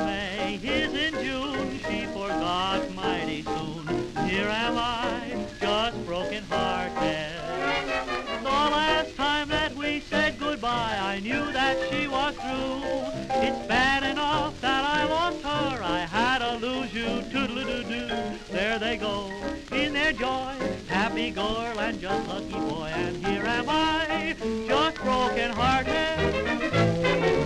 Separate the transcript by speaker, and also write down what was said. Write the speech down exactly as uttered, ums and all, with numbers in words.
Speaker 1: May, his in June, she forgot mighty soon. Here am I, just broken-hearted. The last time that we said goodbye, I knew that she was through. It's bad enough that I lost her, I had to lose you, toodle-doo-doo. There they go, in their joy, happy girl and just lucky boy, and here am I, just broken-hearted.